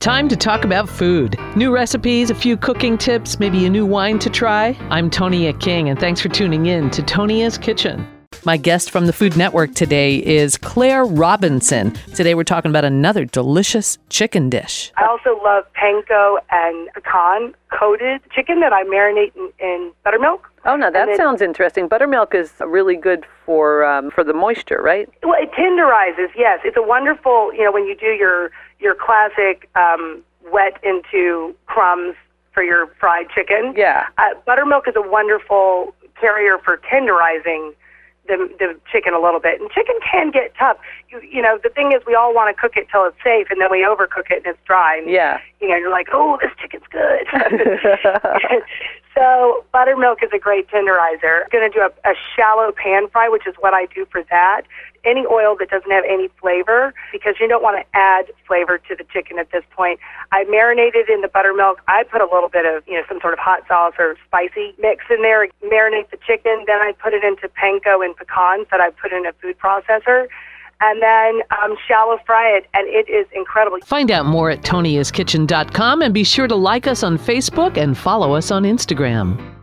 Time to talk about food. New recipes, a few cooking tips, maybe a new wine to try. I'm Tonia King, and thanks for tuning in to Tonia's Kitchen. My guest from the Food Network today is Claire Robinson. Today we're talking about another delicious chicken dish. I also love panko and pecan coated chicken that I marinate in buttermilk. Oh, now that sounds interesting. Buttermilk is really good for the moisture, right? Well, it tenderizes, yes. It's a wonderful, when you do your classic wet into crumbs for your fried chicken. Yeah. Buttermilk is a wonderful carrier for tenderizing the chicken a little bit. And chicken can get tough. The thing is we all want to cook it till it's safe, and then we overcook it and it's dry. And, yeah. You're like, oh, this chicken's good. So buttermilk is a great tenderizer. I'm going to do a shallow pan fry, which is what I do for that. Any oil that doesn't have any flavor, because you don't want to add flavor to the chicken at this point. I marinate it in the buttermilk. I put a little bit of, some sort of hot sauce or spicy mix in there, marinate the chicken. Then I put it into panko and pecans that I put in a food processor. And then shallow fry it, and it is incredible. Find out more at toniaskitchen.com, and be sure to like us on Facebook and follow us on Instagram.